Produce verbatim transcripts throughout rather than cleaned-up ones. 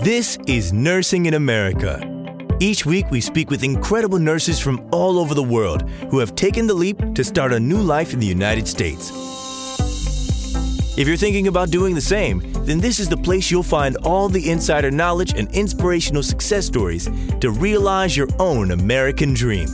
This is Nursing in America. Each week, we speak with incredible nurses from all over the world who have taken the leap to start a new life in the United States. If you're thinking about doing the same, then this is the place you'll find all the insider knowledge and inspirational success stories to realize your own American dream.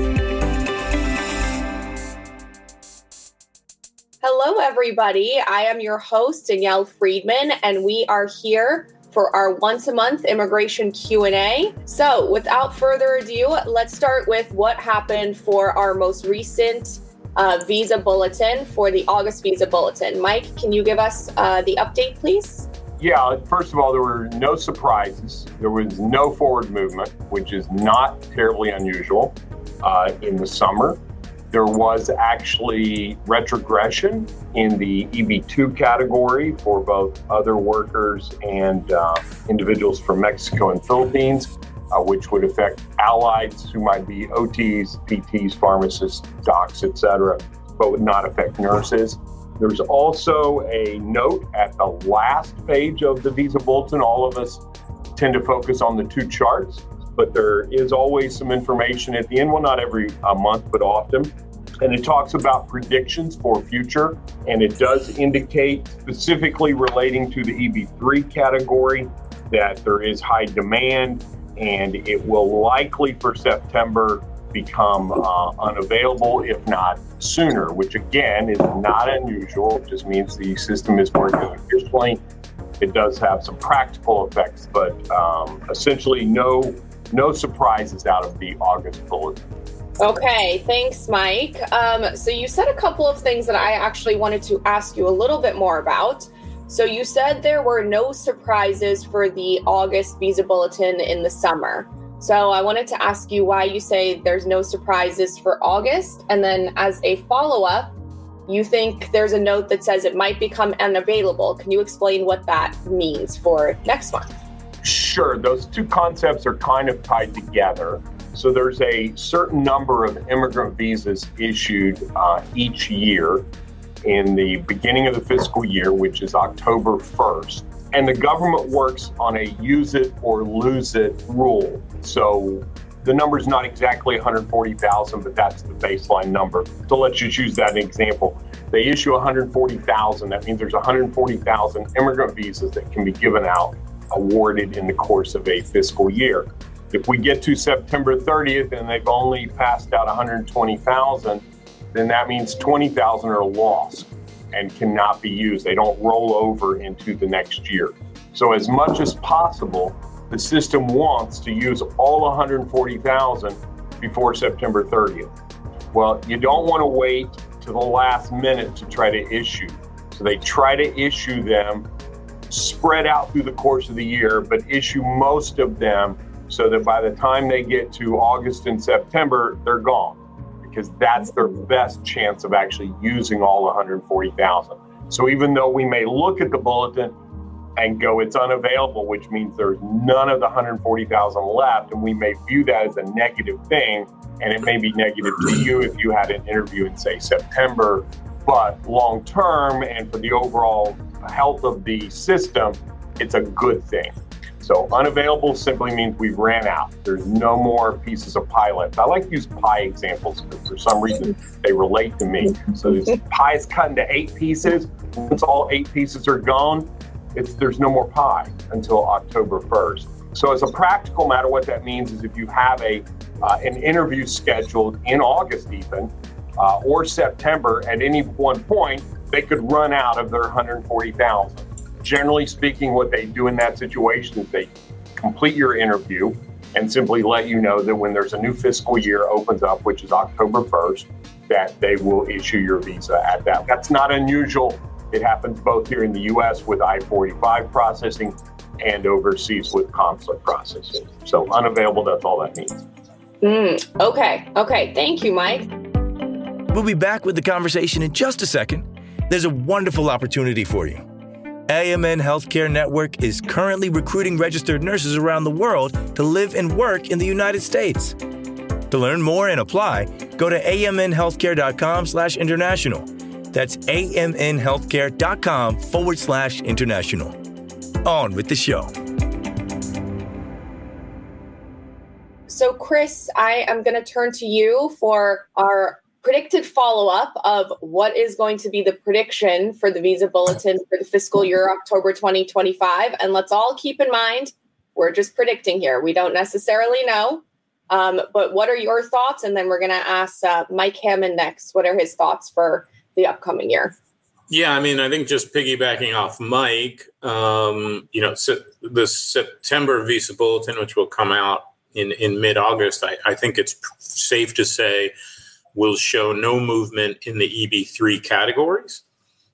Hello, everybody. I am your host, Danielle Friedman, and we are here for our once-a-month immigration Q and A. So without further ado, let's start with what happened for our most recent uh, visa bulletin, for the August visa bulletin. Mike, can you give us uh, the update, please? Yeah, first of all, there were no surprises. There was no forward movement, which is not terribly unusual uh, in the summer. There was actually retrogression in the E B two category for both other workers and uh, individuals from Mexico and Philippines, uh, which would affect allieds who might be O Ts, P Ts, pharmacists, docs, et cetera, but would not affect nurses. There's also a note at the last page of the visa bulletin. All of us tend to focus on the two charts, but there is always some information at the end, well, not every uh, month, but often. And it talks about predictions for future, and it does indicate, specifically relating to the E B three category, that there is high demand, and it will likely for September become uh, unavailable, if not sooner, which again is not unusual. It just means the system is working efficiently. It does have some practical effects, but um, essentially no no surprises out of the August bulletin. Okay, thanks, Mike. Um, so you said a couple of things that I actually wanted to ask you a little bit more about. So you said there were no surprises for the August visa bulletin in the summer. So I wanted to ask you why you say there's no surprises for August. And then as a follow-up, you think there's a note that says it might become unavailable. Can you explain what that means for next month? Sure. Those two concepts are kind of tied together. So there's a certain number of immigrant visas issued uh, each year in the beginning of the fiscal year, which is October first. And the government works on a use it or lose it rule. So the number is not exactly one hundred forty thousand, but that's the baseline number. So let's just use that as an example. They issue one hundred forty thousand. That means there's one hundred forty thousand immigrant visas that can be given out, awarded in the course of a fiscal year. If we get to September thirtieth and they've only passed out one hundred twenty thousand, then that means twenty thousand are lost and cannot be used. They don't roll over into the next year. So as much as possible, the system wants to use all one hundred forty thousand before September thirtieth. Well, you don't want to wait to the last minute to try to issue. So they try to issue them spread out through the course of the year, but issue most of them so that by the time they get to August and September, they're gone, because that's their best chance of actually using all one hundred forty thousand. So even though we may look at the bulletin and go, it's unavailable, which means there's none of the one hundred forty thousand left, and we may view that as a negative thing, and it may be negative to you if you had an interview in, say, September, but long term and for the overall health of the system, it's a good thing. So unavailable simply means we've ran out. There's no more pieces of pie left. I like to use pie examples because for some reason they relate to me. So this pie is cut into eight pieces. Once all eight pieces are gone, it's there's no more pie until October first. So as a practical matter, what that means is if you have a uh, an interview scheduled in August even, uh, or September at any one point, they could run out of their one hundred forty thousand. Generally speaking, what they do in that situation is they complete your interview and simply let you know that when there's a new fiscal year opens up, which is October first, that they will issue your visa at that. That's not unusual. It happens both here in the U S with I forty-five processing and overseas with consular processing. So unavailable, that's all that means. Mm, okay. Okay. Thank you, Mike. We'll be back with the conversation in just a second. There's a wonderful opportunity for you. A M N Healthcare Network is currently recruiting registered nurses around the world to live and work in the United States. To learn more and apply, go to amnhealthcare.com slash international. That's amnhealthcare.com forward slash international. On with the show. so Chris, I am going to turn to you for our predicted follow-up of what is going to be the prediction for the Visa Bulletin for the fiscal year October twenty twenty-five. And let's all keep in mind, we're just predicting here. We don't necessarily know. Um, but what are your thoughts? And then we're going to ask uh, Mike Hammond next. What are his thoughts for the upcoming year? Yeah, I mean, I think just piggybacking off Mike, um, you know, se- the September Visa Bulletin, which will come out in, in mid-August, I, I think it's safe to say will show no movement in the E B three categories.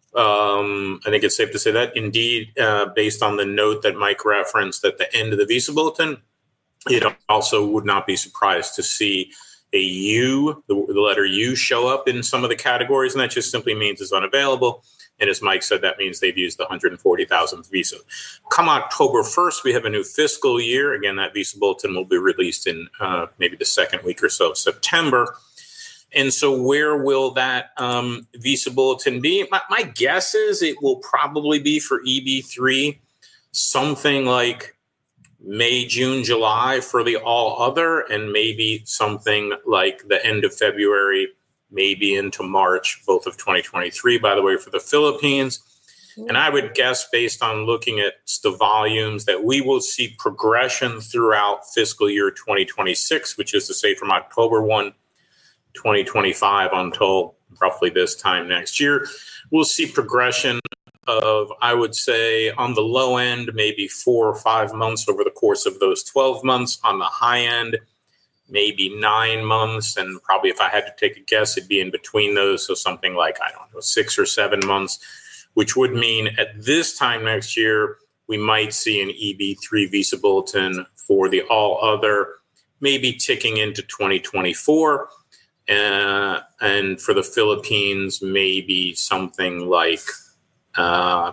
Um, I think it's safe to say that. Indeed, uh, based on the note that Mike referenced at the end of the Visa Bulletin, it also would not be surprised to see a U, the, the letter U, show up in some of the categories, and that just simply means it's unavailable. And as Mike said, that means they've used the one hundred forty thousandth Visa. Come October first, we have a new fiscal year. Again, that Visa Bulletin will be released in uh, maybe the second week or so of September. And so where will that um, Visa Bulletin be? My, my guess is it will probably be for E B three, something like May, June, July for the all other, and maybe something like the end of February, maybe into March, both of twenty twenty-three, by the way, for the Philippines. And I would guess, based on looking at the volumes, that we will see progression throughout fiscal year twenty twenty-six, which is to say from October first, twenty twenty-five until roughly this time next year. We'll see progression of, I would say, on the low end, maybe four or five months over the course of those twelve months. On the high end, maybe nine months. And probably if I had to take a guess, it'd be in between those. So something like, I don't know, six or seven months, which would mean at this time next year, we might see an E B three Visa Bulletin for the all other, maybe ticking into twenty twenty-four. Uh, and for the Philippines, maybe something like uh,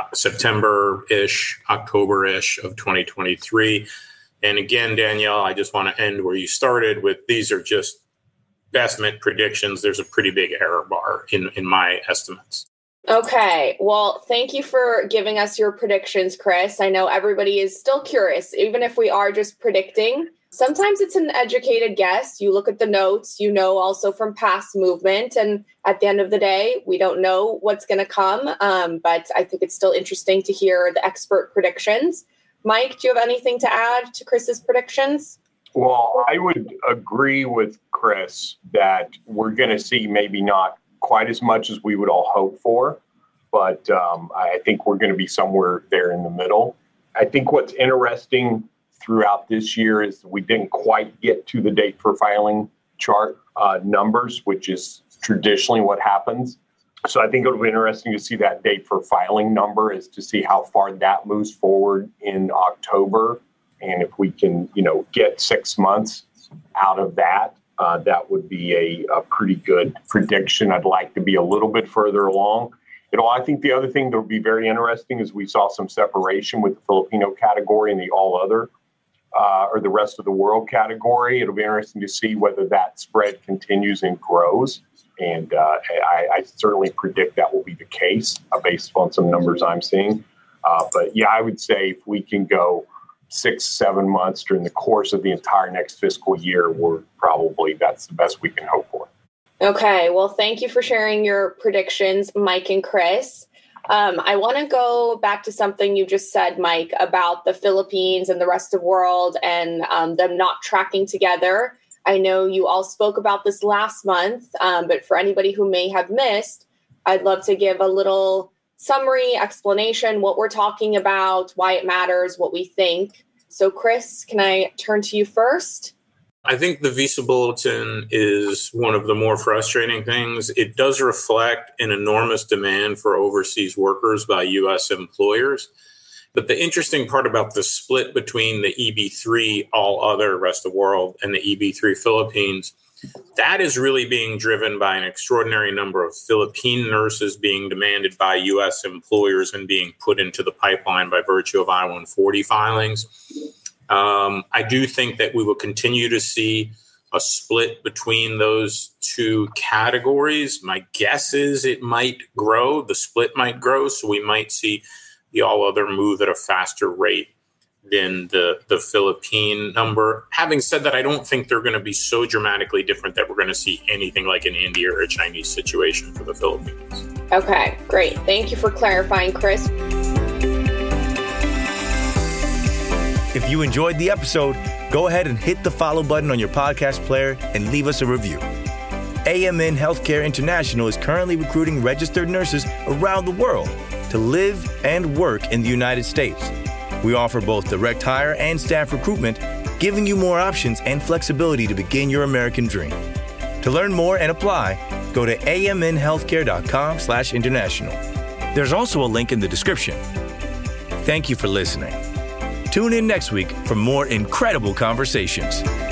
September-ish, October-ish of twenty twenty-three. And again, Danielle, I just want to end where you started with, these are just estimate predictions. There's a pretty big error bar in, in my estimates. Okay. Well, thank you for giving us your predictions, Chris. I know everybody is still curious, even if we are just predicting. Sometimes it's an educated guess. You look at the notes, you know, also from past movement. And at the end of the day, we don't know what's going to come. Um, but I think it's still interesting to hear the expert predictions. Mike, do you have anything to add to Chris's predictions? Well, I would agree with Chris that we're going to see maybe not quite as much as we would all hope for, but um, I think we're going to be somewhere there in the middle. I think what's interesting throughout this year is we didn't quite get to the date for filing chart uh, numbers, which is traditionally what happens. So I think it'll be interesting to see that date for filing number, is to see how far that moves forward in October. And if we can, you know, get six months out of that, uh, that would be a, a pretty good prediction. I'd like to be a little bit further along. You know, I think the other thing that would be very interesting is we saw some separation with the Filipino category and the all other, uh, or the rest of the world category. It'll be interesting to see whether that spread continues and grows. And uh, I, I certainly predict that will be the case uh, based on some numbers I'm seeing. Uh, but yeah, I would say if we can go six, seven months during the course of the entire next fiscal year, we're probably, that's the best we can hope for. Okay. Well, thank you for sharing your predictions, Mike and Chris. Um, I want to go back to something you just said, Mike, about the Philippines and the rest of the world and um, them not tracking together. I know you all spoke about this last month, um, but for anybody who may have missed, I'd love to give a little summary, explanation, what we're talking about, why it matters, what we think. So, Chris, can I turn to you first? I think the Visa Bulletin is one of the more frustrating things. It does reflect an enormous demand for overseas workers by U S employers. But the interesting part about the split between the E B three, all other rest of the world, and the E B three Philippines, that is really being driven by an extraordinary number of Philippine nurses being demanded by U S employers and being put into the pipeline by virtue of I one forty filings. Um, I do think that we will continue to see a split between those two categories. My guess is it might grow. The split might grow, so we might see the all other move at a faster rate than the, the Philippine number. Having said that, I don't think they're going to be so dramatically different that we're going to see anything like an India or a Chinese situation for the Philippines. Okay, great. Thank you for clarifying, Chris. If you enjoyed the episode, go ahead and hit the follow button on your podcast player and leave us a review. A M N Healthcare International is currently recruiting registered nurses around the world to live and work in the United States. We offer both direct hire and staff recruitment, giving you more options and flexibility to begin your American dream. To learn more and apply, go to amnhealthcare.com slash international. There's also a link in the description. Thank you for listening. Tune in next week for more incredible conversations.